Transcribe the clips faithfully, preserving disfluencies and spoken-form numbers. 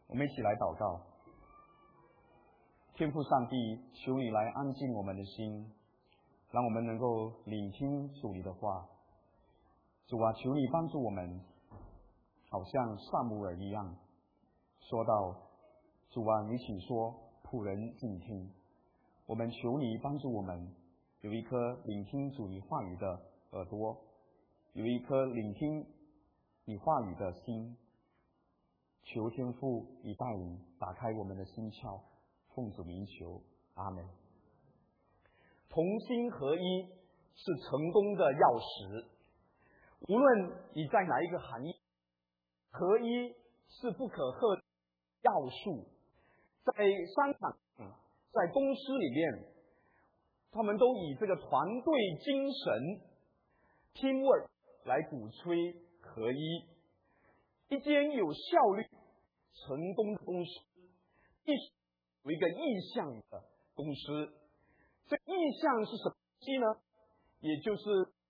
我们一起来祷告。天父上帝，求你来安静我们的心，让我们能够聆听主你的话。主啊，求你帮助我们，好像撒母耳一样，说到主啊，你请说，仆人静听。我们求你帮助我们有一颗聆听主你话语的耳朵，有一颗聆听你话语的心。求天父以带领打开我们的心窍，奉主名求，阿门。同心合一是成功的钥匙。无论你在哪一个行业，合一是不可或缺的要素。在商场，在公司里面，他们都以这个团队精神 teamwork 来鼓吹合一。一间有效率、成功的公司，必须有一个意向的公司。这意向是什么东西呢？也就是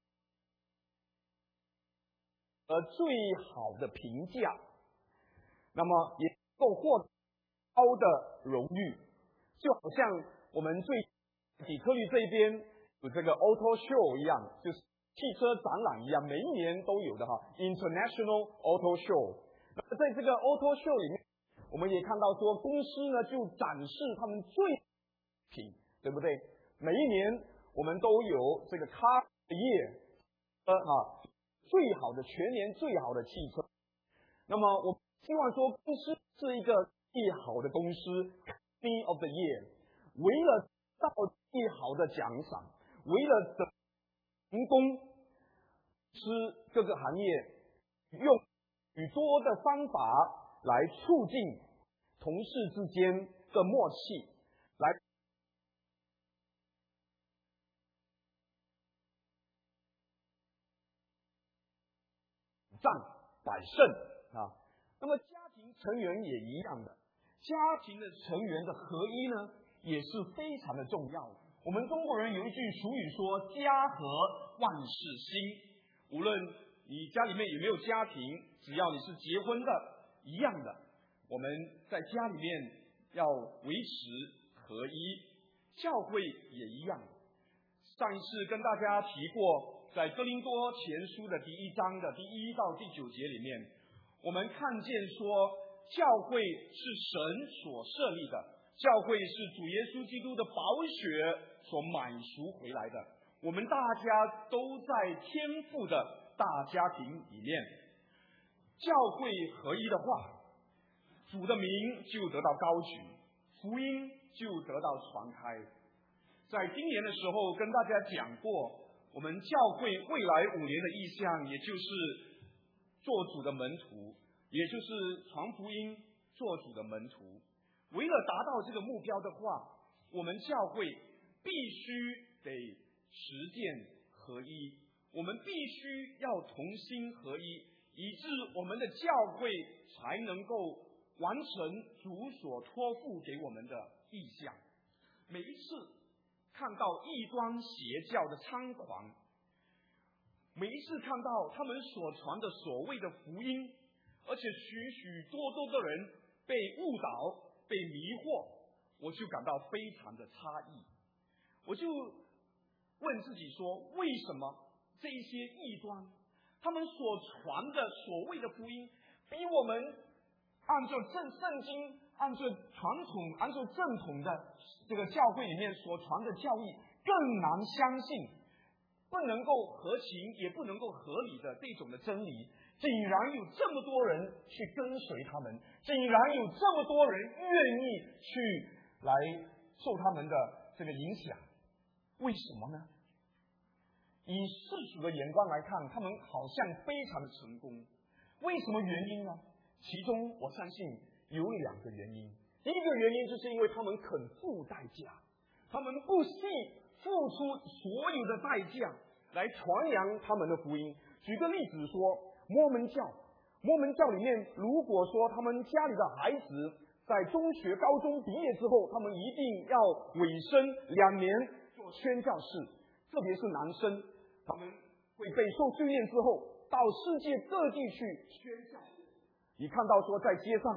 呃最好的评价，那么也能够获得高的荣誉。就好像我们最底特律这边有这个 Auto Show 一样，就是汽车展览一样，每一年都有的哈 International Auto Show。那么在这个 Auto Show 里面，我们也看到说公司呢就展示他们最品，对不对？每一年我们都有这个 Car Year， 呃啊最好的全年最好的汽车。那么我希望说公司是一个最好的公司 Company of the Year， 为了得到最好的奖赏，为了得成功，是各个行业用许多的方法来促进同事之间的默契，来战百胜啊。那么家庭成员也一样的，家庭的成员的合一呢，也是非常的重要的。我们中国人有一句俗语说：“家和万事兴。”无论你家里面有没有家庭，只要你是结婚的，一样的，我们在家里面要维持合一，教会也一样。上一次跟大家提过，在哥林多前书的第一章的第一到第九节里面，我们看见说，教会是神所设立的，教会是主耶稣基督的宝血所买赎回来的。我们大家都在天父的大家庭里面，教会合一的话，主的名就得到高举，福音就得到传开。在今年的时候跟大家讲过，我们教会未来五年的意向，也就是做主的门徒，也就是传福音做主的门徒。为了达到这个目标的话，我们教会必须得实践合一，我们必须要同心合一，以致我们的教会才能够完成主所托付给我们的意向。每一次看到异端邪教的猖狂，每一次看到他们所传的所谓的福音，而且许许多多的人被误导、被迷惑，我就感到非常的诧异。我就问自己说，为什么这一些异端，他们所传的所谓的福音，比我们按照正圣经、按照传统、按照正统的这个教会里面所传的教义更难相信，不能够合情也不能够合理的这种的真理，竟然有这么多人去跟随他们，竟然有这么多人愿意去来受他们的这个影响。为什么呢？以世俗的眼光来看，他们好像非常的成功。为什么原因呢？其中我相信有两个原因。第一个原因就是因为他们肯付代价，他们不惜付出所有的代价来传扬他们的福音。举个例子说，摩门教，摩门教里面，如果说他们家里的孩子在中学、高中毕业之后，他们一定要委身两年做宣教士，特别是男生，他们会被受训练之后，到世界各地去宣教。你看到说，在街上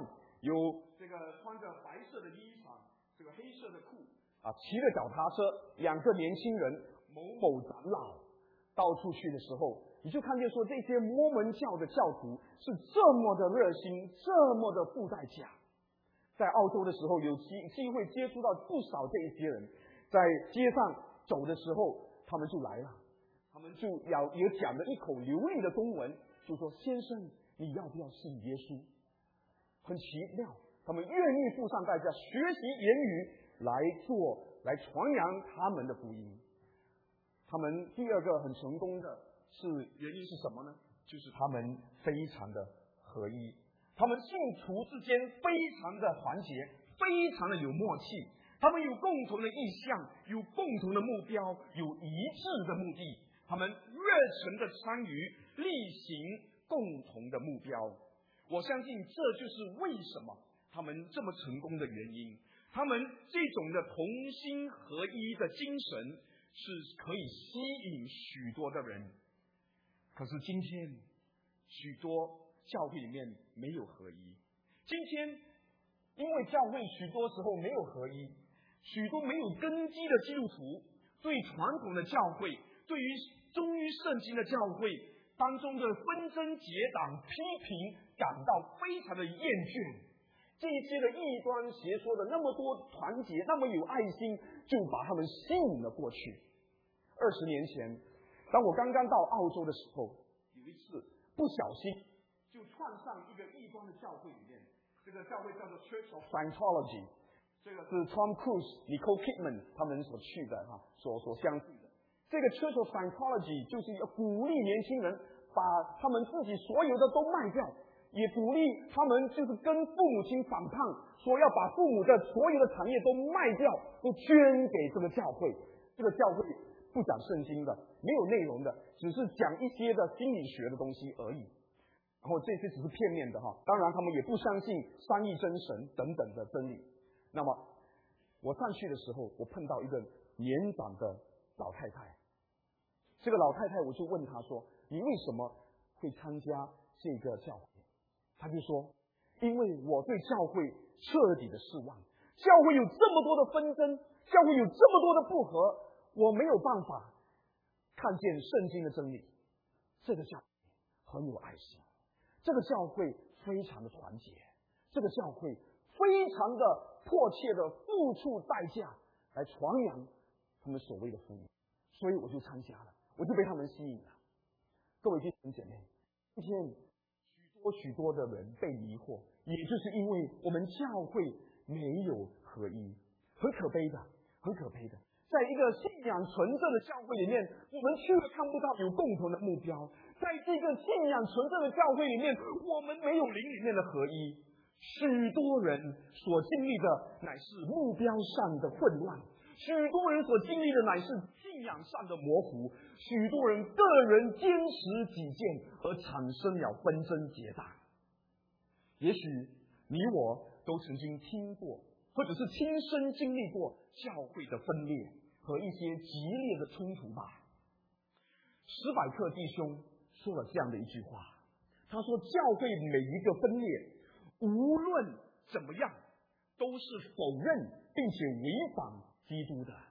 有这个穿着白色的衣裳，这个黑色的裤啊，骑着脚踏车，两个年轻人某某长老到处去的时候，你就看见说这些摩门教的教徒是这么的热心，这么的付代价。在澳洲的时候，有机机会接触到不少这一些人，在街上走的时候，他们就来了，他们就要也讲了一口流利的中文，就说：“先生，你要不要信耶稣？”很奇妙，他们愿意付上代价，学习言语来做，来传扬他们的福音。他们第二个很成功的是原因是什么呢？就是他们非常的合一，他们信徒之间非常的团结，非常的有默契，他们有共同的意向，有共同的目标，有一致的目的，他们热忱的参与，力行共同的目标。我相信这就是为什么他们这么成功的原因。他们这种的同心合一的精神是可以吸引许多的人。可是今天许多教会里面没有合一，今天因为教会许多时候没有合一，许多没有根基的基督徒对传统的教会，对于忠于圣经的教会当中的纷争结党批评感到非常的厌倦。这些的异端邪说的那么多团结，那么有爱心，就把他们吸引了过去。二十年前，当我刚刚到澳洲的时候，有一次不小心就窜上一个异端的教会里面，这个教会叫做 Church of Scientology， 这个是 Tom Cruise、Nicole Kidman 他们所去的哈，所所相信的。这个 Church of Scientology 就是要鼓励年轻人把他们自己所有的都卖掉，也鼓励他们就是跟父母亲反抗，说要把父母的所有的产业都卖掉，都捐给这个教会。这个教会不讲圣经的，没有内容的，只是讲一些的心理学的东西而已。然后这些只是片面的哈，当然他们也不相信三一真神等等的真理。那么我上去的时候，我碰到一个年长的老太太，这个老太太我就问她说：“你为什么会参加这个教会？”她就说：“因为我对教会彻底的失望，教会有这么多的纷争，教会有这么多的不和，我没有办法看见圣经的真理。这个教会很有爱心，这个教会非常的团结，这个教会非常的迫切的付出代价来传扬他们所谓的福音，所以我就参加了，我就被他们吸引了。”各位弟兄姐妹，今天许多许多的人被迷惑，也就是因为我们教会没有合一，很可悲的，很可悲的。在一个信仰纯正的教会里面，我们却看不到有共同的目标。在这个信仰纯正的教会里面，我们没有灵里面的合一。许多人所经历的乃是目标上的混乱，许多人所经历的乃是信仰上的模糊，许多人个人坚持己见而产生了纷争结党。也许你我都曾经听过，或者是亲身经历过教会的分裂和一些激烈的冲突吧。史百克弟兄说了这样的一句话，他说：“教会每一个分裂，无论怎么样，都是否认并且违反基督的。”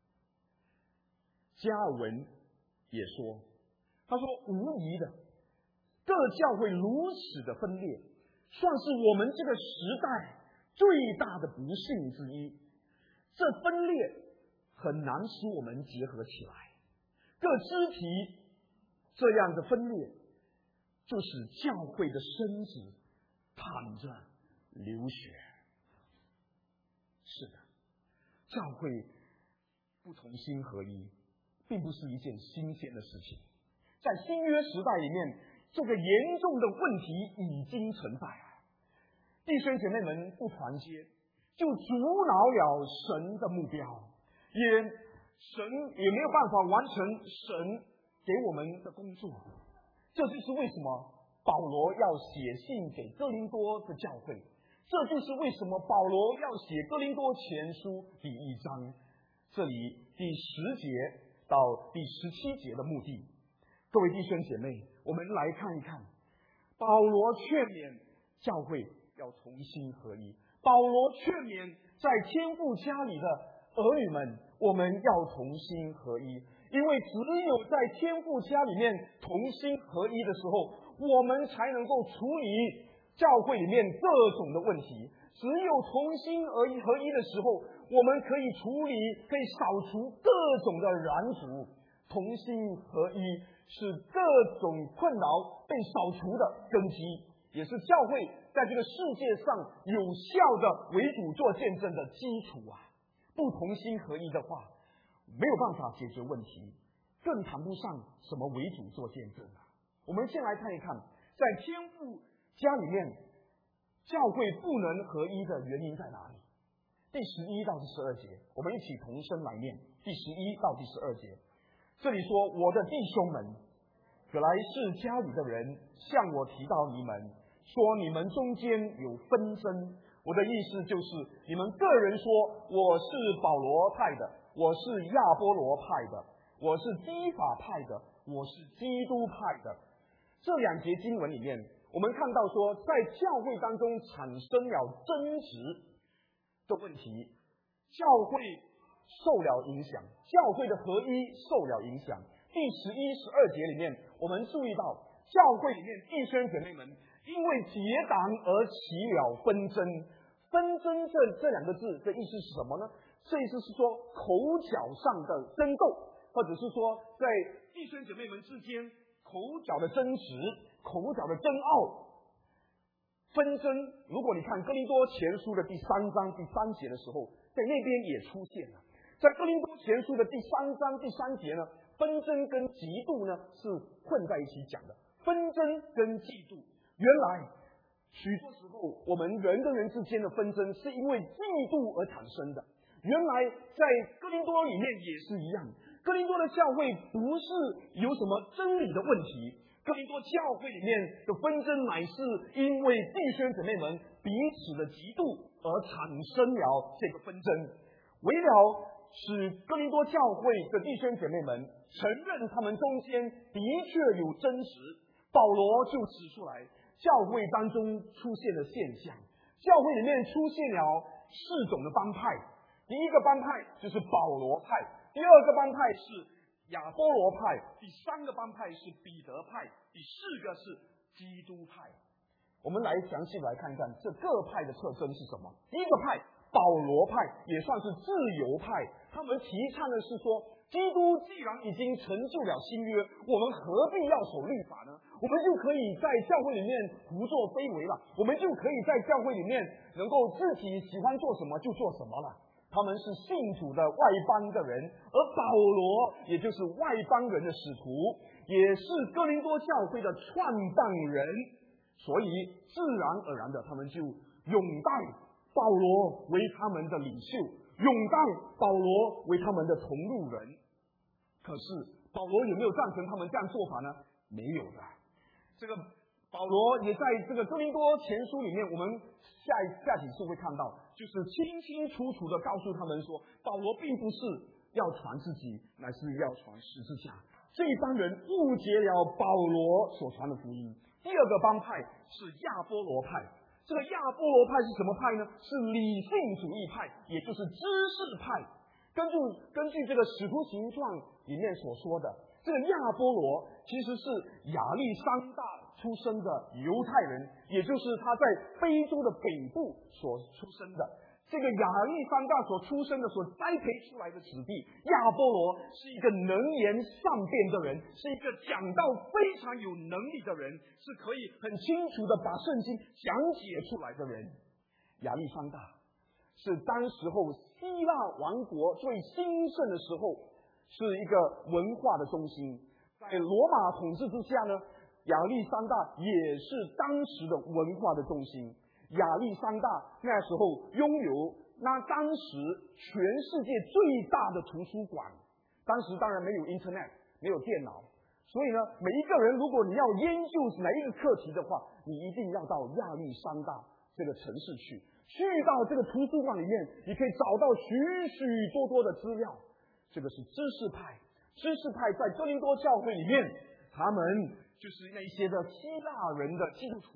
加尔文也说，他说：“无疑的，各教会如此的分裂，算是我们这个时代最大的不幸之一。这分裂很难使我们结合起来，各肢体这样的分裂，就使教会的身子淌着流血。”是的，教会不同心合一，并不是一件新鲜的事情。在新约时代里面，这个严重的问题已经存在了。弟兄姐妹们不团结，就阻挠了神的目标，也神也没有办法完成神给我们的工作。这就是为什么保罗要写信给哥林多的教会，这就是为什么保罗要写哥林多前书第一章这里第十节到第十七节的目的。各位弟兄姐妹，我们来看一看保罗劝勉教会要重新合一。保罗劝勉在天父家里的儿女们，我们要同心合一，因为只有在天父家里面同心合一的时候，我们才能够处理教会里面各种的问题。只有同心合一合一的时候，我们可以处理，可以扫除各种的拦阻。同心合一是各种困扰被扫除的根基，也是教会在这个世界上有效的为主做见证的基础啊！不同心合一的话，没有办法解决问题，更谈不上什么为主做见证啊！我们先来看一看，在天父家里面，教会不能合一的原因在哪里？第十一到第十二节，我们一起同声来念第十一到第十二节。这里说：“我的弟兄们，葛莱士家里的人向我提到你们，说你们中间有纷争。我的意思就是，你们个人说我是保罗派的，我是亚波罗派的，我是基法派的，我是基督派的。”这两节经文里面，我们看到说，在教会当中产生了争执的问题，教会受了影响，教会的合一受了影响。第十一、十二节里面，我们注意到教会里面弟兄姐妹们因为结党而起了纷争。纷争这这两个字的意思是什么呢？这意思是说口角上的争斗，或者是说在弟兄姐妹们之间口角的争执、口角的争拗。纷争，如果你看哥林多前书的第三章第三节的时候，在那边也出现了。在哥林多前书的第三章第三节呢，纷争跟嫉妒呢是混在一起讲的。纷争跟嫉妒，原来许多时候我们人跟人之间的纷争是因为嫉妒而产生的。原来在哥林多里面也是一样，哥林多的教会不是有什么真理的问题，哥林多教会里面的纷争乃是因为弟兄姊妹们彼此的嫉妒而产生了这个纷争。为了使哥林多教会的弟兄姐妹们承认他们中间的确有争执，保罗就指出来教会当中出现的现象。教会里面出现了四种的帮派，第一个帮派就是保罗派，第二个帮派是亚波罗派，第三个帮派是彼得派，第四个是基督派。我们来详细来看看这各派的特征是什么。第一个派保罗派也算是自由派，他们提倡的是说，基督既然已经成就了新约，我们何必要守律法呢？我们就可以在教会里面胡作非为了，我们就可以在教会里面能够自己喜欢做什么就做什么了。他们是信主的外邦的人，而保罗也就是外邦人的使徒，也是哥林多教会的创办人，所以自然而然的他们就拥戴保罗为他们的领袖，拥戴保罗为他们的同路人。可是保罗有没有赞成他们这样做法呢？没有的。这个保罗也在这个哥林多前书里面，我们下一下几次会看到，就是清清楚楚的告诉他们说，保罗并不是要传自己，乃是要传十字架。这一帮人误解了保罗所传的福音。第二个帮派是亚波罗派。这个亚波罗派是什么派呢？是理性主义派，也就是知识派。根据根据这个使徒行传里面所说的，这个亚波罗其实是亚历山大出生的犹太人，也就是他在非洲的北部所出生的。这个亚历山大所出生的、所栽培出来的子弟亚波罗是一个能言善辩的人，是一个讲道非常有能力的人，是可以很清楚的把圣经讲解出来的人。亚历山大是当时候希腊王国最兴盛的时候，是一个文化的中心。在罗马统治之下呢，亚历山大也是当时的文化的中心。亚历山大那时候拥有那当时全世界最大的图书馆。当时当然没有 internet， 没有电脑，所以呢，每一个人如果你要研究哪一个课题的话，你一定要到亚历山大这个城市去。去到这个图书馆里面，你可以找到许许多多的资料。这个是知识派。知识派在哥林多教会里面，他们就是那些的希腊人的基督徒，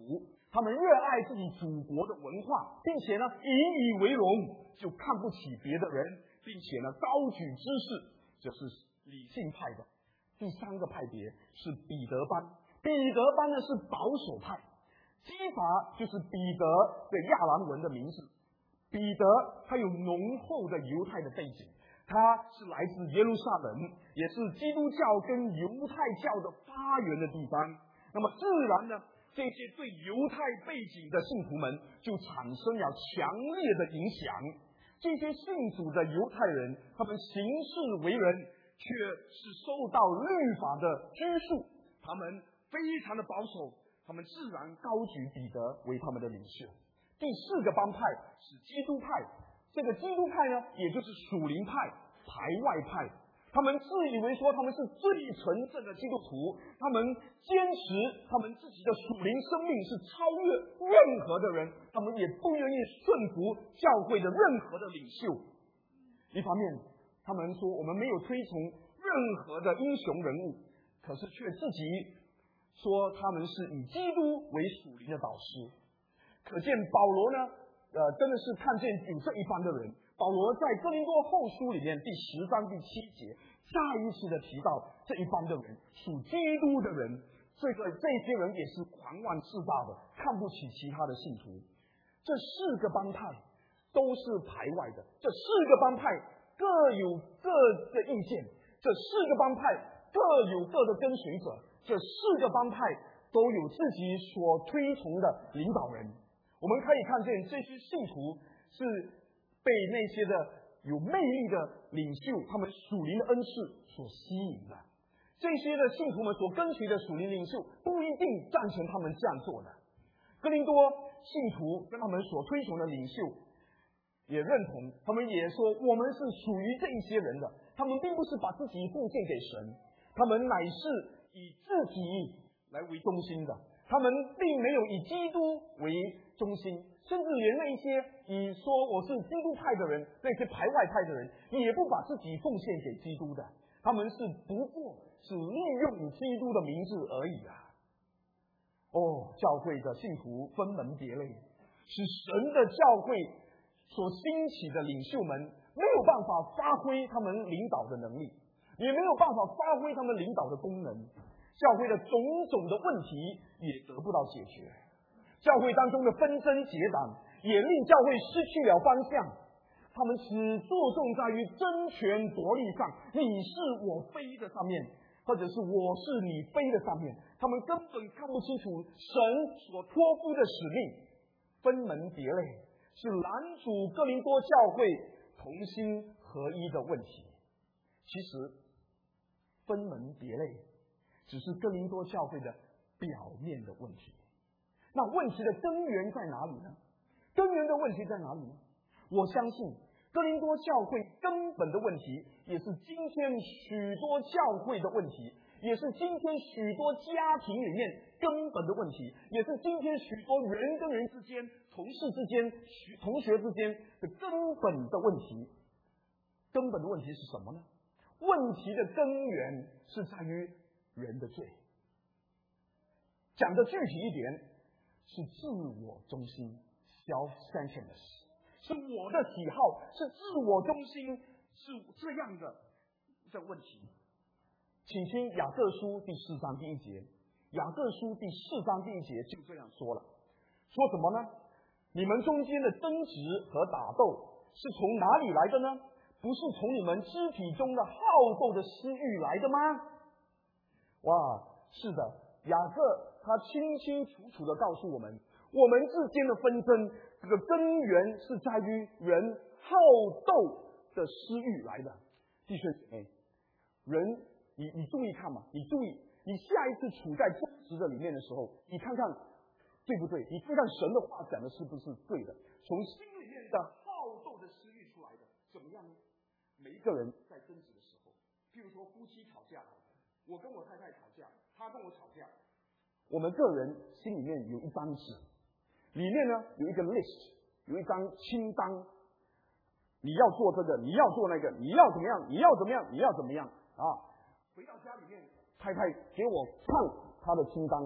他们热爱自己祖国的文化，并且呢引以为荣，就看不起别的人，并且呢高举知识，这是理性派的。第三个派别是彼得班，彼得班呢是保守派。基法就是彼得的亚兰文的名字，彼得他有浓厚的犹太的背景，他是来自耶路撒冷，也是基督教跟犹太教的发源的地方。那么自然呢，这些对犹太背景的信徒们就产生了强烈的影响。这些信主的犹太人，他们行事为人却是受到律法的拘束，他们非常的保守，他们自然高举彼得为他们的领袖。第四个帮派是基督派，这个基督派呢，也就是属灵派、排外派。他们自以为说他们是最纯正的基督徒，他们坚持他们自己的属灵生命是超越任何的人，他们也不愿意顺服教会的任何的领袖。一方面，他们说我们没有推崇任何的英雄人物，可是却自己说他们是以基督为属灵的导师。可见保罗呢，呃，真的是看见有这一帮的人。保罗在哥林多后书里面第十章第七节再一次的提到这一帮的人，属基督的人，这个这些人也是狂妄自大的，看不起其他的信徒。这四个帮派都是排外的，这四个帮派各有各的意见，这四个帮派各有各的跟随者，这四个帮派都有自己所推崇的领导人。我们可以看见这些信徒是被那些的有魅力的领袖，他们属灵的恩赐所吸引的。这些的信徒们所跟随的属灵领袖不一定赞成他们这样做的。哥林多信徒跟他们所推崇的领袖也认同，他们也说我们是属于这一些人的。他们并不是把自己奉献给神，他们乃是以自己来为中心的，他们并没有以基督为中心，甚至连那些以说我是基督派的人，那些排外派的人，也不把自己奉献给基督的，他们是不过是利用基督的名字而已啊！哦，教会的信徒分门别类，是神的教会所兴起的领袖们没有办法发挥他们领导的能力，也没有办法发挥他们领导的功能。教会的种种的问题也得不到解决，教会当中的纷争结党也令教会失去了方向。他们只着重在于争权夺利上，你是我非的上面，或者是我是你非的上面，他们根本看不清楚神所托付的使命，分门别类，是拦阻哥林多教会同心合一的问题。其实分门别类只是哥林多教会的表面的问题，那问题的根源在哪里呢？根源的问题在哪里呢？我相信哥林多教会根本的问题，也是今天许多教会的问题，也是今天许多家庭里面根本的问题，也是今天许多人跟人之间、同事之间、同学之间的根本的问题。根本的问题是什么呢？问题的根源是在于人的罪。讲的具体一点，是自我中心 self-centeredness， 是我的喜好，是自我中心，是这样的这问题。请听雅各书第四章第一节，雅各书第四章第一节就这样说了，说什么呢？你们中间的争执和打斗是从哪里来的呢？不是从你们肢体中的好斗的私欲来的吗？哇，是的，雅各他清清楚楚的告诉我们，我们之间的纷争，这个根源是在于人好斗的私欲来的。弟兄姐妹，人，你你注意看嘛，你注意，你下一次处在争执的里面的时候，你看看对不对？你看看神的话讲的是不是对的？从心里面的好斗的私欲出来的，怎么样呢？每一个人在争执的时候，譬如说夫妻吵架，我跟我太太吵架，她跟我吵架，我们个人心里面有一张纸，里面呢有一个 list， 有一张清单，你要做这个，你要做那个，你要怎么样，你要怎么样，你要怎么样啊？回到家里面，太太给我看她的清单，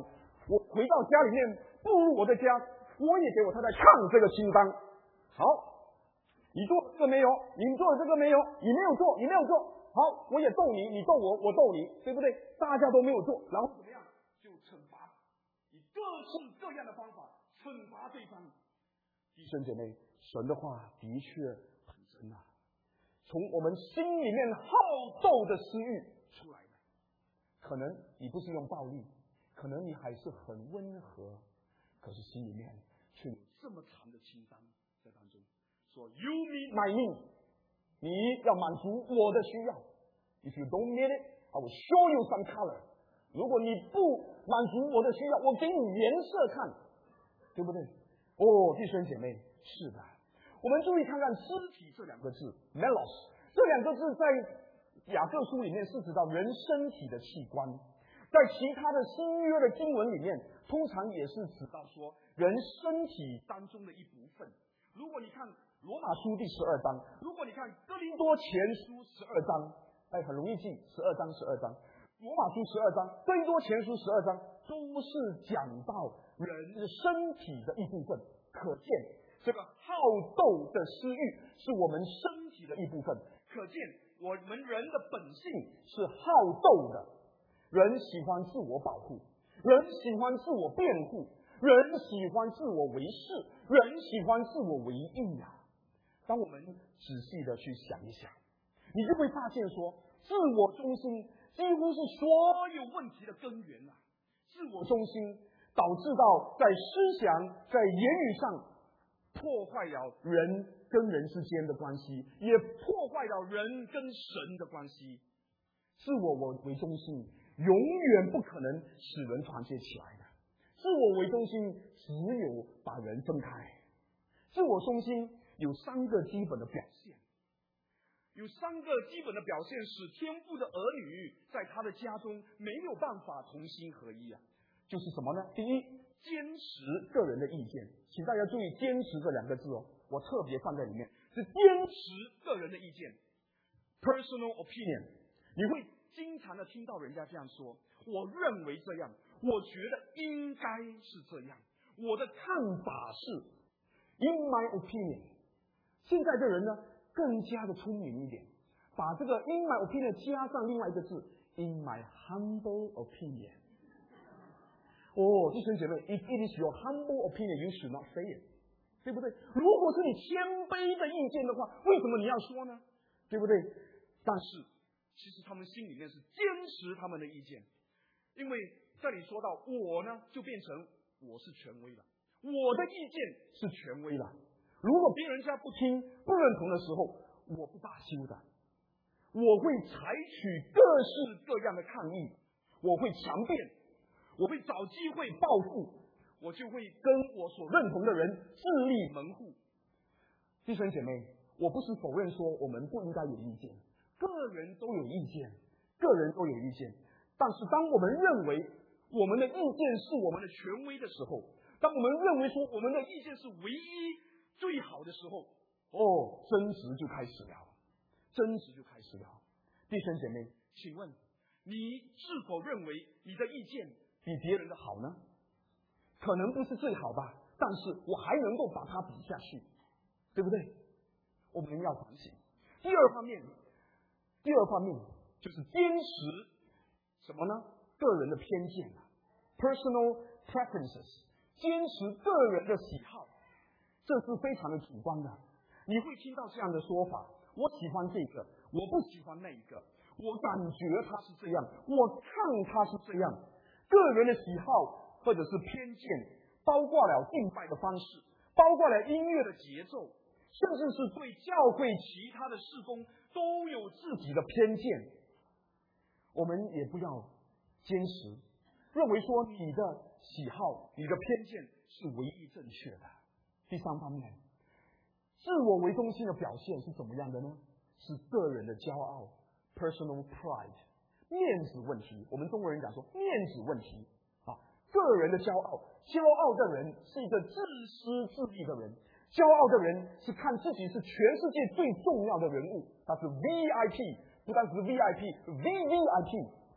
我回到家里面，步入我的家，我也给我太太看这个清单。好，你做这个没有？你做这个没有？你没有做，你没有做。好，我也逗你，你逗我，我逗你，对不对？大家都没有做，然后怎么样？就惩罚，以各式各样的方法惩罚对方。弟兄姐妹，神的话的确很真啊，从我们心里面好斗的私欲出来的。可能你不是用暴力，可能你还是很温和，可是心里面却有这么长的清单在当中，说 You meet my need， 你要满足我的需要。If you don't meet it, I will show you some color。 如果你不满足我的需要，我给你颜色看，对不对？哦，弟兄姐妹，是的。我们注意看看肢体这两个字 melos， 这两个字在雅各书里面是指到人身体的器官，在其他的新约的经文里面，通常也是指到说人身体当中的一部分。如果你看罗马书第十二章，如果你看哥林多前书十二章，哎，很容易记，十二章十二章，罗马书十二章，哥林多前书十二章，都是讲到人身体的一部分。可见这个好斗的私欲是我们身体的一部分，可见我们人的本性是好斗的。人喜欢自我保护，人喜欢自我辩护，人喜欢自我为是，人喜欢自我为义啊。当我们仔细的去想一想，你就会发现说，自我中心几乎是所有问题的根源啊。自我中心导致到在思想、在言语上破坏了人跟人之间的关系，也破坏了人跟神的关系。自我为中心永远不可能使人团结起来的，自我为中心只有把人分开。自我中心有三个基本的表现，有三个基本的表现使天父的儿女在他的家中没有办法同心合一啊。就是什么呢？第一，坚持个人的意见，请大家注意坚持这两个字哦，我特别放在里面，是坚持个人的意见 personal opinion。 你会经常的听到人家这样说，我认为这样，我觉得应该是这样，我的看法是 in my opinion。 现在的人呢更加的聪明一点，把这个 in my opinion 加上另外一个字 in my humble opinion。哦，弟兄姐妹 ，if it is your humble opinion, you should not say it， 对不对？如果是你谦卑的意见的话，为什么你要说呢？对不对？但是，其实他们心里面是坚持他们的意见，因为这里说到我呢，就变成我是权威了，我的意见是权威了。如果别人家不听、不认同的时候，我不罢休的，我会采取各式各样的抗议，我会强辩。我会找机会报复，我就会跟我所认同的人自立门户。弟兄姐妹，我不是否认说我们不应该有意见，个人都有意见，个人都有意见。但是当我们认为我们的意见是我们的权威的时候，当我们认为说我们的意见是唯一最好的时候，哦，争执就开始了，争执就开始了。弟兄姐妹，请问你是否认为你的意见比别人的好呢？可能不是最好吧，但是我还能够把它比下去，对不对？我们要反省。第二方面，第二方面就是坚持什么呢？个人的偏见啊 ，personal preferences， 坚持个人的喜好，这是非常的主观的。你会听到这样的说法：我喜欢这个，我不喜欢那一个，我感觉他是这样，我看他是这样。个人的喜好或者是偏见，包括了敬拜的方式，包括了音乐的节奏，甚至是对教会其他的事工都有自己的偏见。我们也不要坚持认为说你的喜好、你的偏见是唯一正确的。第三方面，自我为中心的表现是怎么样的呢？是个人的骄傲 personal pride，面子问题，我们中国人讲说面子问题啊，个人的骄傲，骄傲的人是一个自私自利的人，骄傲的人是看自己是全世界最重要的人物，他是 V I P， 不但是 V I P，V V I P，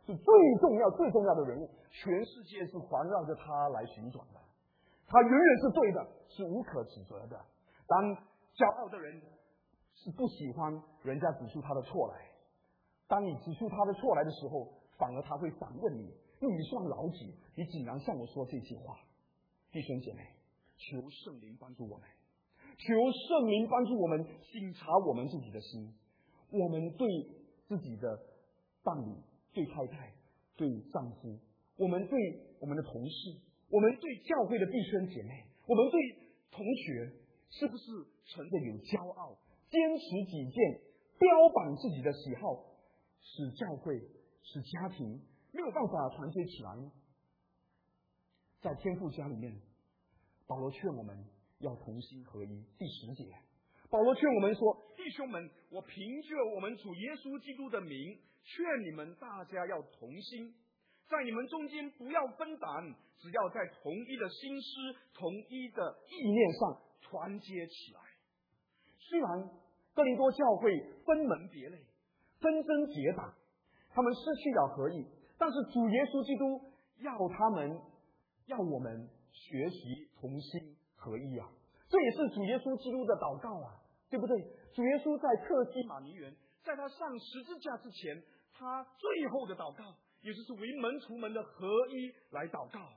是最重要、最重要的人物，全世界是环绕着他来旋转的。他永远是对的，是无可指责的。当骄傲的人是不喜欢人家指出他的错来，当你指出他的错来的时候，反而他会反问你，你算老几？你竟然向我说这些话？弟兄姐妹，求圣灵帮助我们，求圣灵帮助我们省察我们自己的心，我们对自己的伴侣、对太太、对丈夫，我们对我们的同事，我们对教会的弟兄姐妹，我们对同学，是不是存着有骄傲、坚持己见、标榜自己的喜好，使教会、使家庭没有办法团结起来呢？在天父家里面，保罗劝我们要同心合一。第十节，保罗劝我们说：弟兄们，我凭着我们主耶稣基督的名，劝你们大家要同心，在你们中间不要分党，只要在同一的心思、同一的意念上团结起来。虽然哥林多教会分门别类、纷争结党，他们失去了合一，但是主耶稣基督要他们要我们学习同心合一啊！这也是主耶稣基督的祷告啊，对不对？主耶稣在客西马尼园，在他上十字架之前，他最后的祷告，也就是为门徒们的合一来祷告。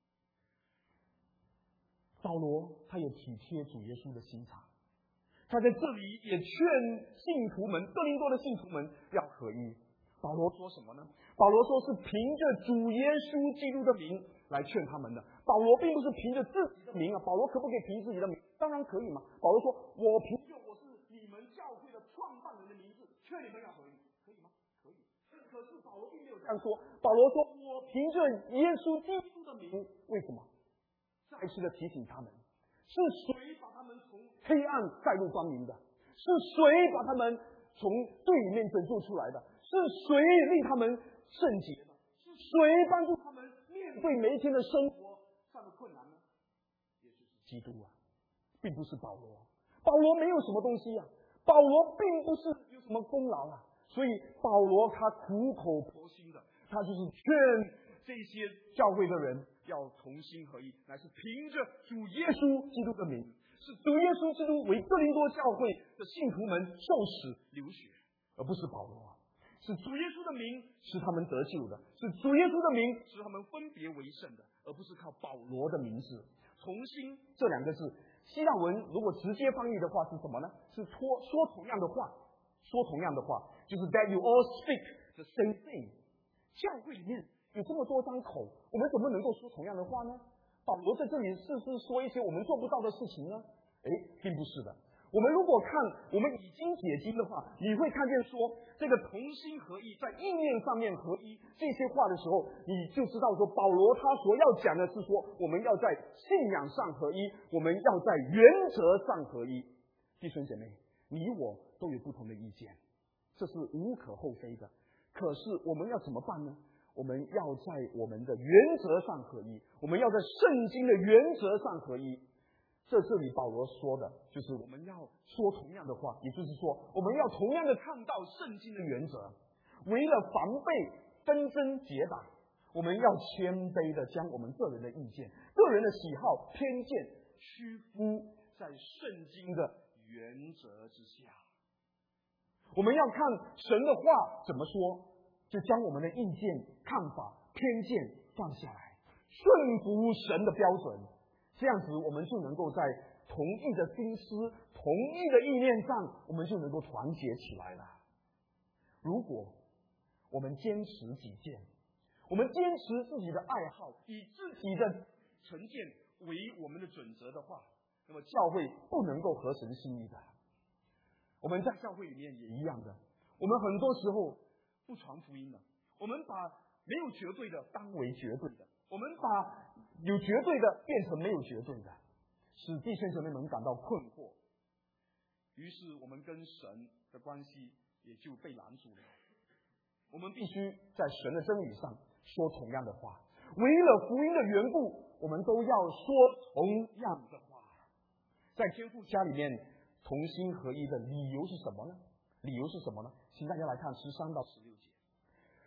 保罗他也体贴主耶稣的心肠，他在这里也劝信徒们，哥林多的信徒们要合一。保罗说什么呢？保罗说是凭着主耶稣基督的名来劝他们的。保罗并不是凭着自己的名啊，保罗可不可以凭自己的名？当然可以嘛。保罗说：“我凭着我是你们教会的创办人的名字，劝你们要合一，可以吗？可以。”可是保罗并没有这样说。保罗说：“我凭着耶稣基督的名。”为什么？再次的提醒他们，是谁把他们从黑暗带入光明的？是谁把他们从对里面拯救出来的？是谁令他们圣洁的？是谁帮助他们面对每一天的生活上的困难呢？也就是基督啊，并不是保罗。保罗没有什么东西啊，保罗并不是有什么功劳啊，所以保罗他苦口婆心的，他就是劝这些教会的人要同心合一，乃是凭着主耶稣基督的名，是主耶稣基督为哥林多教会的信徒们受死流血，而不是保罗。是主耶稣的名使他们得救的，是主耶稣的名使他们分别为圣的，而不是靠保罗的名字。同心这两个字，希腊文如果直接翻译的话是什么呢？是说说同样的话，说同样的话，就是 that you all speak the same thing。教会里面有这么多张口，我们怎么能够说同样的话呢？保罗在这里是不是说一些我们做不到的事情呢？诶，并不是的。我们如果看我们已经解经的话，你会看见说这个同心合一，在意念上面合一这些话的时候，你就知道说保罗他所要讲的是说我们要在信仰上合一，我们要在原则上合一。弟兄姐妹，你我都有不同的意见，这是无可厚非的。可是我们要怎么办呢？我们要在我们的原则上合一，我们要在圣经的原则上合一。这这里保罗说的就是我们要说同样的话，也就是说我们要同样的看到圣经的原则，为了防备纷争结党，我们要谦卑的将我们个人的意见、个人的喜好、偏见屈服在圣经的原则之下。我们要看神的话怎么说，就将我们的意见、看法、偏见放下来，顺服神的标准。这样子我们就能够在同一的心思、同一的意念上，我们就能够团结起来了。如果我们坚持己见，我们坚持自己的爱好，以自己的成见为我们的准则的话，那么教会不能够合神心意的。我们在教会里面也一样的，我们很多时候不传福音了，我们把没有绝对的当为绝对的，我们把有绝对的变成没有绝对的，使弟兄姊妹们感到困惑，于是我们跟神的关系也就被拦阻了。我们必须在神的真理上说同样的话，为了福音的缘故，我们都要说同样的话。在天父家里面同心合一的理由是什么呢？理由是什么呢？请大家来看十三到十六节。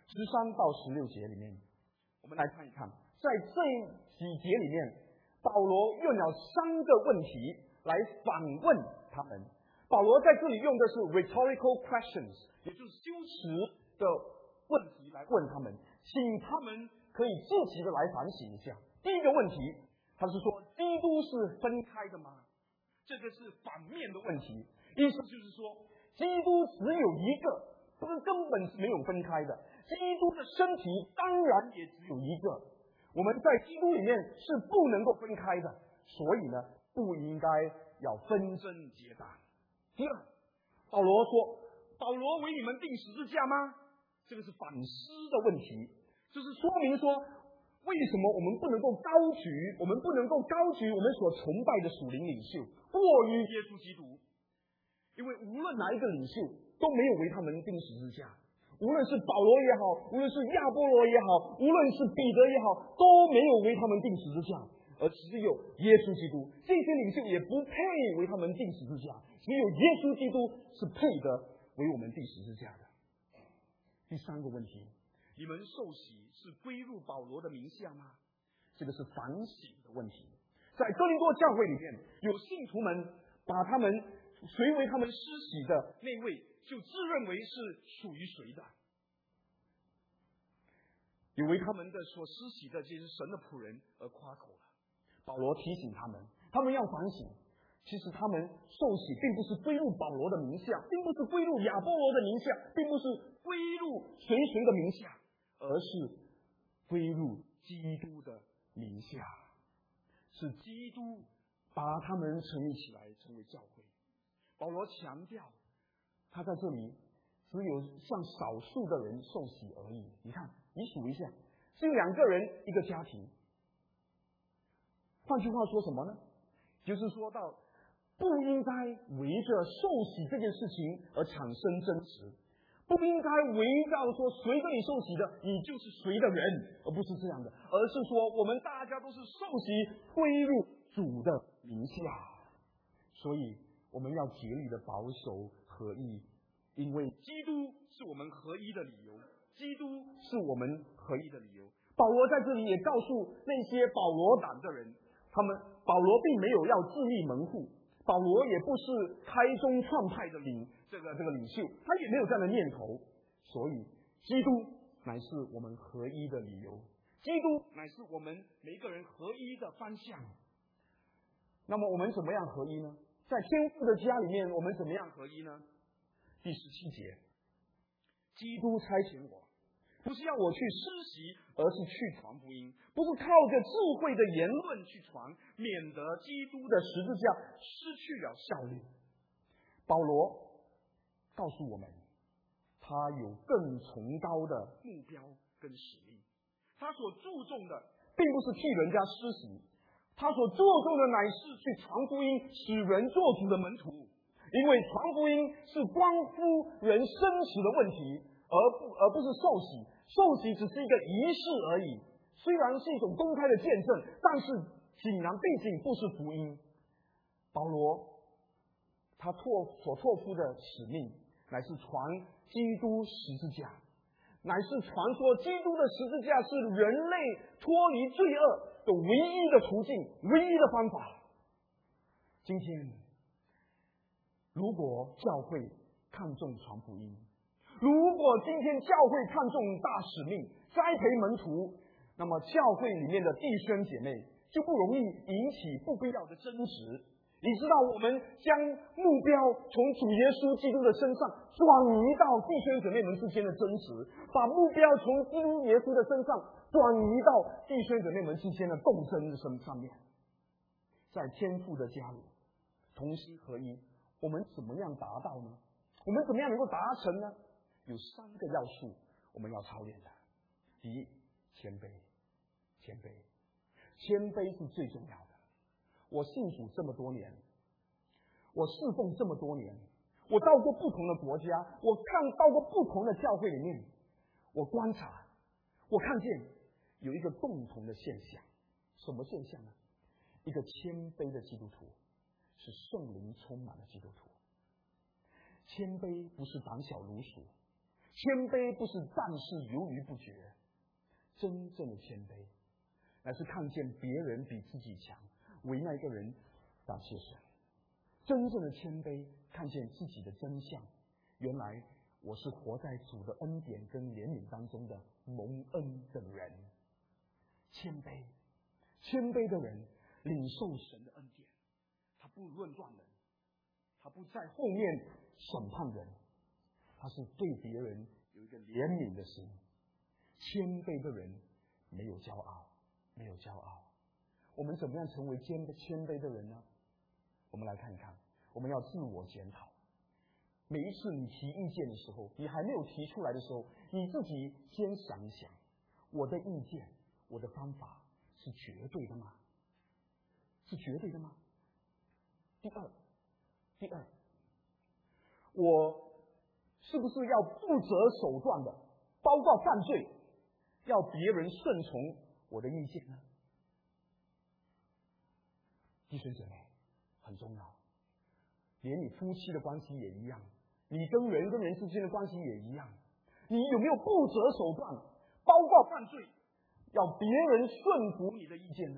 十三到十六节里面，我们来看一看，在这几节里面，保罗用了三个问题来反问他们。保罗在这里用的是 rhetorical questions， 也就是修辞的问题来问他们，请他们可以自己的来反省一下。第一个问题，他是说基督是分开的吗？这个是反面的问题，意思就是说，基督只有一个，不是根本是没有分开的。基督的身体当然也只有一个，我们在基督里面是不能够分开的，所以呢，不应该要纷争结党。第二，保罗说，保罗为你们钉十字架吗？这个是反思的问题，就是说明说，为什么我们不能够高举，我们不能够高举我们所崇拜的属灵领袖过于耶稣基督？因为无论哪一个领袖都没有为他们钉十字架，无论是保罗也好，无论是亚波罗也好，无论是彼得也好，都没有为他们钉十字架，而只有耶稣基督。这些领袖也不配为他们钉十字架，只有耶稣基督是配得为我们钉十字架的。第三个问题，你们受洗是归入保罗的名下吗？这个是反省的问题。在哥林多教会里面，有信徒们把他们谁为他们施洗的那位就自认为是属于谁的，有为他们的所施洗的这些神的仆人而夸口了。保罗提醒他们，他们要反省，其实他们受洗并不是归入保罗的名下，并不是归入亚波罗的名下，并不是归入谁谁的名下，而是归入基督的名下，是基督把他们成立起来成为教会。保罗强调，他在这里只有向少数的人受洗而已。你看，你数一下，只有两个人一个家庭。换句话说什么呢？就是说到不应该围着受洗这件事情而产生争执，不应该围绕说谁跟你受洗的，你就是谁的人，而不是这样的，而是说我们大家都是受洗归入主的名下。所以我们要竭力的保守合一，因为基督是我们合一的理由，基督是我们合一的理由。保罗在这里也告诉那些保罗党的人，他们保罗并没有要自立门户，保罗也不是开宗创派的领这个这个领袖，他也没有这样的念头。所以基督乃是我们合一的理由，基督乃是我们每一个人合一的方向。那么我们怎么样合一呢？在天父的家里面，我们怎么样合一呢？第十七节，基督差遣我，不是要我去施洗，而是去传福音，不是靠着智慧的言论去传，免得基督的十字架失去了效力。保罗告诉我们，他有更崇高的目标跟使命，他所注重的并不是替人家施洗，他所注重的乃是去传福音，使人做主的门徒。因为传福音是关乎人生死的问题，而不而不是受洗。受洗只是一个仪式而已，虽然是一种公开的见证，但是竟然毕竟不是福音。保罗他托所托付的使命，乃是传基督十字架，乃是传说基督的十字架是人类脱离罪恶的唯一的途径，唯一的方法。今天如果教会看重传福音，如果今天教会看重大使命，栽培门徒，那么教会里面的弟兄姐妹就不容易引起不必要的争执。你知道，我们将目标从主耶稣基督的身上转移到弟兄姐妹们之间的争执，把目标从基督耶稣的身上转移到弟兄姐妹们之间的斗争的身上面。在天父的家里同心合一，我们怎么样达到呢？我们怎么样能够达成呢？有三个要素我们要操练的。第一，谦卑。谦卑谦卑是最重要的。我信主这么多年，我侍奉这么多年，我到过不同的国家，我看到过不同的教会里面，我观察，我看见有一个共同的现象。什么现象呢？一个谦卑的基督徒是圣灵充满的基督徒。谦卑不是胆小如鼠， 谦卑不是办事犹豫不决，真正的谦卑乃是看见别人比自己强，为那个人感谢神。真正的谦卑看见自己的真相，原来我是活在主的恩典跟怜悯当中的蒙恩的人。谦卑谦卑的人领受神的恩典，他不论断人，他不在后面审判人，他是对别人有一个怜悯的心。谦卑的人没有骄傲，没有骄傲。我们怎么样成为谦谦卑的人呢？我们来看一看，我们要自我检讨。每一次你提意见的时候，你还没有提出来的时候，你自己先想一想，我的意见，我的方法是绝对的吗？是绝对的吗？第二，第二，我是不是要不择手段的包括犯罪，要别人顺从我的意见呢？弟兄姐妹，很重要。连你夫妻的关系也一样，你跟人跟人之间的关系也一样。你有没有不择手段，包括犯罪，要别人顺服你的意见呢？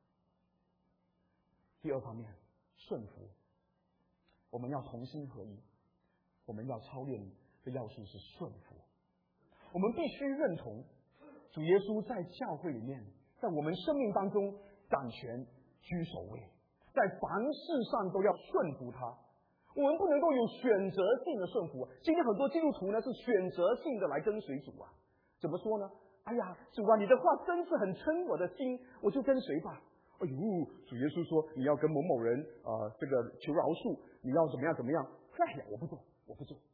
第二方面，顺服，我们要同心合一，我们要操练的要素是顺服。我们必须认同主耶稣在教会里面，在我们生命当中掌权居首位，在凡事上都要顺服他。我们不能够有选择性的顺服。今天很多基督徒呢是选择性的来跟随主啊，怎么说呢？哎呀，主啊，你的话真是很称我的心，我就跟随吧。哎呦，主耶稣说你要跟某某人啊、呃，这个求饶恕，你要怎么样怎么样？哎呀，我不做，我不做。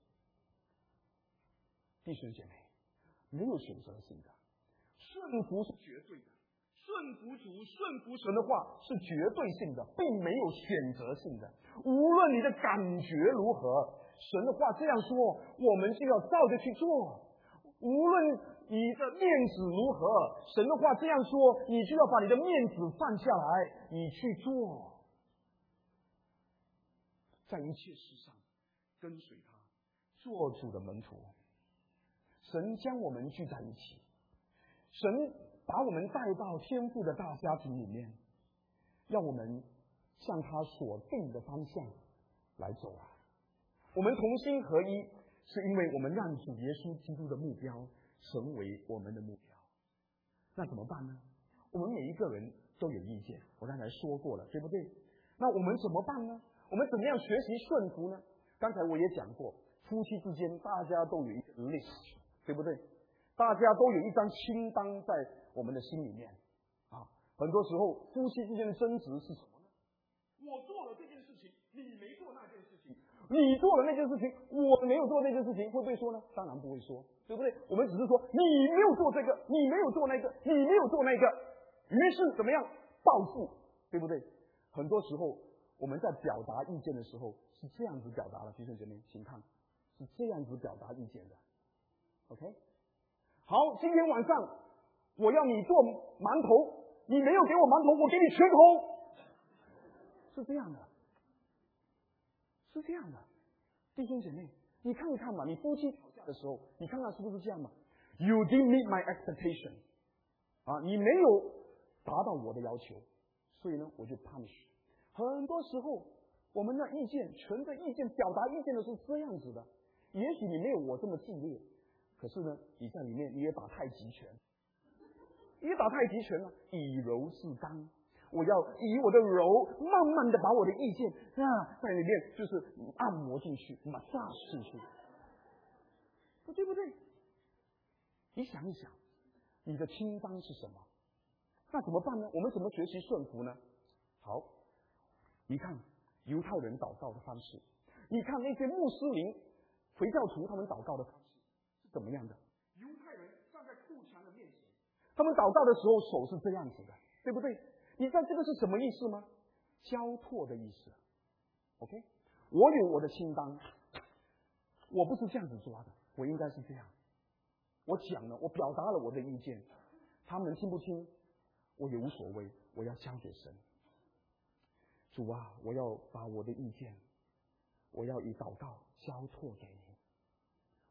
弟兄姐妹，没有选择性的，顺服是绝对的，顺服主、顺服神的话是绝对性的，并没有选择性的。无论你的感觉如何，神的话这样说，我们就要照着去做。无论你的面子如何，神的话这样说，你就要把你的面子放下来，你去做。在一切事上跟随他，做主的门徒。神将我们聚在一起，神把我们带到天父的大家庭里面，让我们向他所定的方向来走啊。我们同心合一，是因为我们让主耶稣基督的目标成为我们的目标。那怎么办呢？我们每一个人都有意见，我刚才说过了，对不对？那我们怎么办呢？我们怎么样学习顺服呢？刚才我也讲过，夫妻之间大家都有一个 list， 对不对？大家都有一张清单在我们的心里面啊。很多时候夫妻之间的争执是什么呢？我做了这件事情，你没做那件事情，你做了那件事情，我没有做那件事情，会不会说呢？当然不会说，对不对？我们只是说你没有做这个，你没有做那个，你没有做那个，于是怎么样报复，对不对？很多时候我们在表达意见的时候是这样子表达的，弟兄姐妹，请看，是这样子表达意见的。OK， 好，今天晚上我要你做馒头，你没有给我馒头，我给你拳头，是这样的，是这样的。弟兄姐妹，你看一看嘛，你夫妻吵架的时候，你看看是不是这样嘛 ？You didn't meet my expectation， 啊，你没有达到我的要求，所以呢，我就 punish。很多时候，我们的意见、存着意见、表达意见的是这样子的。也许你没有我这么激烈，可是呢，你在里面你也打太极拳，你也打太极拳了，以柔制刚。我要以我的柔，慢慢的把我的意见啊，在里面就是按摩进去，massage进去，对不对？你想一想，你的清单是什么？那怎么办呢？我们怎么学习顺服呢？好，你看犹太人祷告的方式，你看那些穆斯林、回教徒他们祷告的方式是怎么样的？犹太人站在哭墙的面前，他们祷告的时候手是这样子的，对不对？你知道这个是什么意思吗？交托的意思。OK， 我有我的清单，我不是这样子抓的，我应该是这样。我讲了，我表达了我的意见，他们听不听，我也无所谓，我要交给神。主啊，我要把我的意见，我要以祷告交托给你。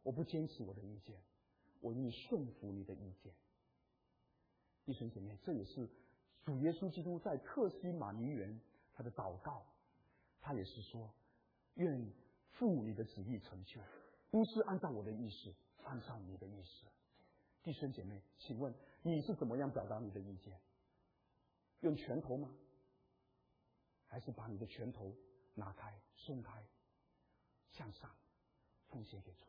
我不坚持我的意见，我愿意顺服你的意见。弟兄姐妹，这也是主耶稣基督在客西马尼园他的祷告，他也是说，愿父你的旨意成就，不是按照我的意思，按照你的意思。弟兄姐妹，请问你是怎么样表达你的意见？用拳头吗？还是把你的拳头拿开、松开，向上奉献给主？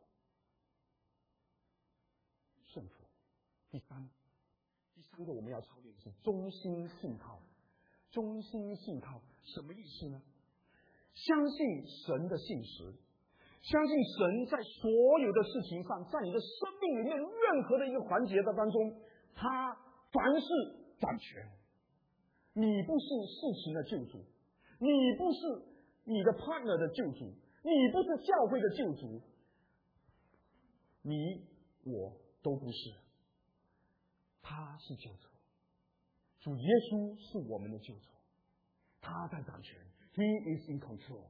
顺服。第三，第三个我们要操练的是忠心信靠。忠心信靠什么意思呢？相信神的信实，相信神在所有的事情上，在你的生命里面任何的一个环节的当中，他凡事掌权。你不是事情的救主，你不是你的 partner 的救主，你不是教会的救主，你我都不是，他是救主。主耶稣是我们的救主，他在掌权。He is in control.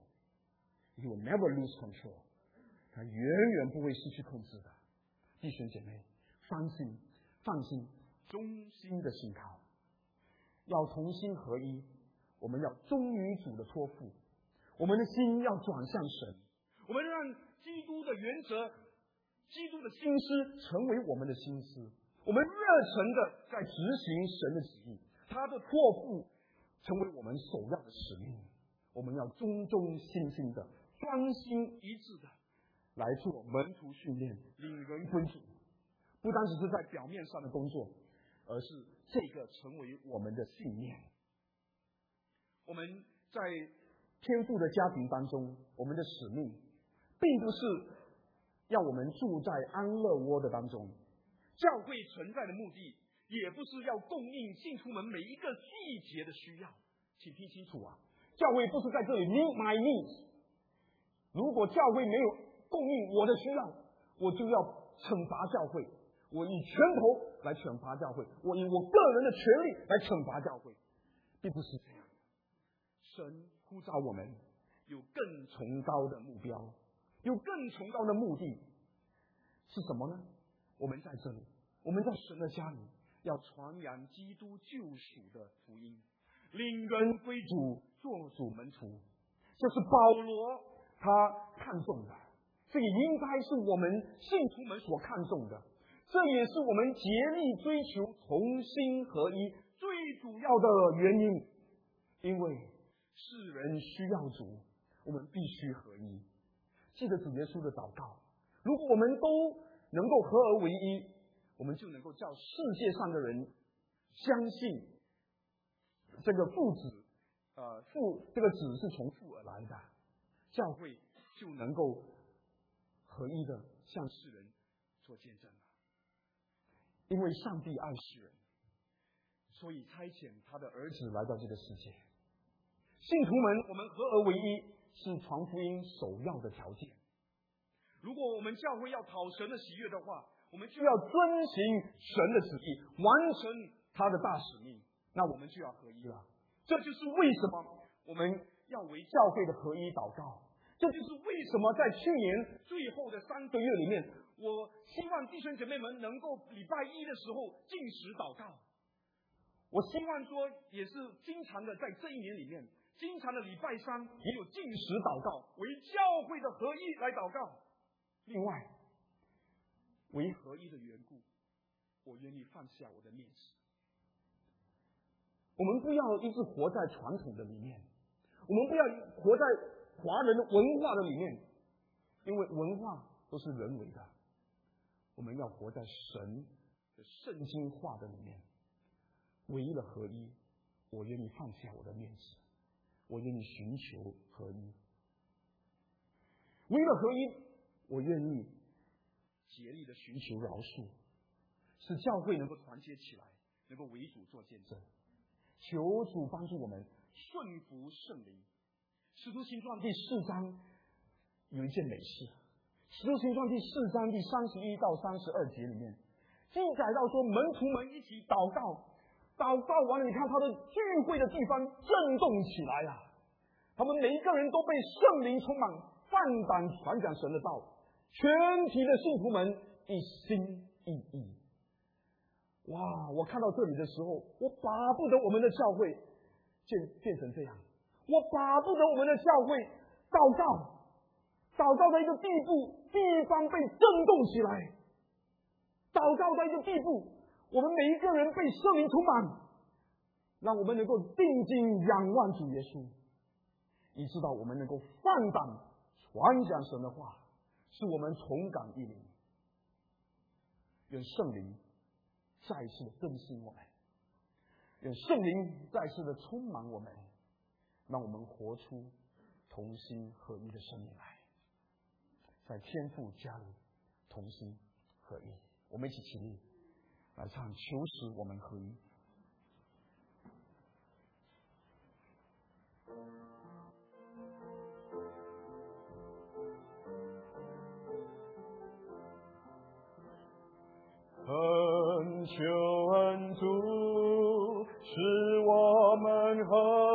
He will never lose control. 他远远不会失去控制的。弟兄姐妹，放心，放心，忠心的信靠，要同心合一。我们要忠于主的托付，我们的心要转向神，我们让基督的原则、基督的心思成为我们的心思。我们热诚的在执行神的旨意，他的托付成为我们首要的使命。我们要忠忠心心的、专心一致的来做门徒训练，领人归主。不单只是在表面上的工作，而是这个成为我们的信念。我们在天父的家庭当中，我们的使命并不是要我们住在安乐窝的当中。教会存在的目的也不是要供应信徒们每一个细节的需要。请听清楚啊，教会不是在这里 meet my needs。如果教会没有供应我的需要，我就要惩罚教会，我以拳头来惩罚教会，我以我个人的权利来惩罚教会，并不是这样。神呼召我们有更崇高的目标，有更崇高的目的，是什么呢？我们在这里，我们在神的家里，要传扬基督救赎的福音，领人归主，做主门徒。这是保罗他看重的，这也应该是我们信徒们所看重的，这也是我们竭力追求同心合一最主要的原因。因为世人需要主，我们必须合一。记得主耶稣的祷告，如果我们都能够合而为一，我们就能够叫世界上的人相信这个父子，呃，父这个子是从父而来的，教会就能够合一的向世人做见证了。因为上帝爱世人，所以差遣他的儿子来到这个世界。信徒们，我们合而为一是传福音首要的条件。如果我们教会要讨神的喜悦的话，我们就要遵行神的旨意，完成他的大使命，那我们就要合一了。这就是为什么我们要为教会的合一祷告，这就是为什么在去年最后的三个月里面，我希望弟兄姐妹们能够礼拜一的时候禁食祷告。我希望说也是经常的在这一年里面，经常的礼拜三也有禁食祷告，为教会的合一来祷告。另外，为合一的缘故，我愿意放下我的面子。我们不要一直活在传统的里面，我们不要活在华人的文化的里面，因为文化都是人为的。我们要活在神的圣经化的里面，唯一的合一，我愿意放下我的面子，我愿意寻求合一。为了合一，我愿意竭力的寻求饶恕，使教会能够团结起来，能够为主做见证。求主帮助我们顺服圣灵。使徒行传第四章有一件美事，使徒行传第四章第三十一到三十二节里面记载到说，门徒们一起祷告，祷告完了，你看他的聚会的地方震动起来啊！他们每一个人都被圣灵充满，放胆传讲神的道， 全体的信徒们一心一意。哇！我看到这里的时候，我巴不得我们的教会变变成这样，我巴不得我们的教会祷告，祷告到一个地步，地方被震动起来，祷告到一个地步，我们每一个人被圣灵充满，让我们能够定睛仰望主耶稣，以致到我们能够放胆传讲神的话，使我们重感一灵。愿圣灵再次的更新我们，愿圣灵再次的充满我们，让我们活出同心合一的生命来，在天父家里同心合一。我们一起起立来唱《求使我们合一》。恳求恩主，使我们合